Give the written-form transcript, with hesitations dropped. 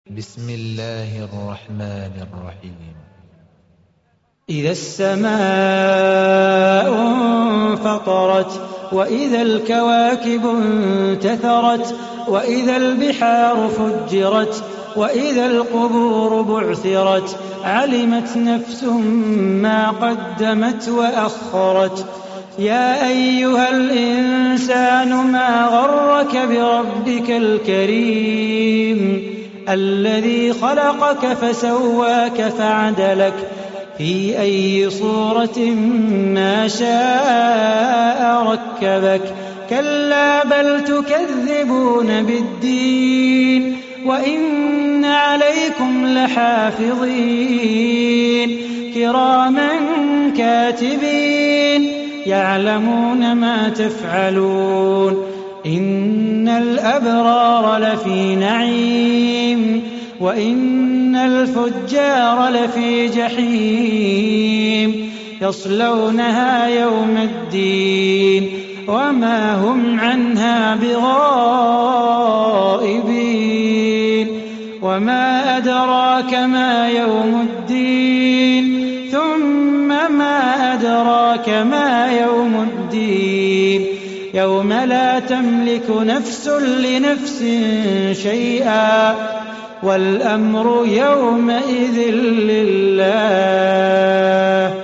بسم الله الرحمن الرحيم. إذا السماء انفطرت وإذا الكواكب انتثرت وإذا البحار فجرت وإذا القبور بعثرت علمت نفس ما قدمت وأخرت. يا أيها الإنسان ما غرك بربك الكريم الذي خلقك فسواك فعدلك في أي صورة ما شاء ركبك. كلا بل تكذبون بالدين وإن عليكم لحافظين كراما كاتبين يعلمون ما تفعلون. إن الأبرار لفي نعيم وإن الفجار لفي جحيم يصلونها يوم الدين وما هم عنها بغائبين. وما أدراك ما يوم الدين ثم ما أدراك ما يوم الدين يوم لا تملك نفس لنفس شيئا والأمر يومئذ لله.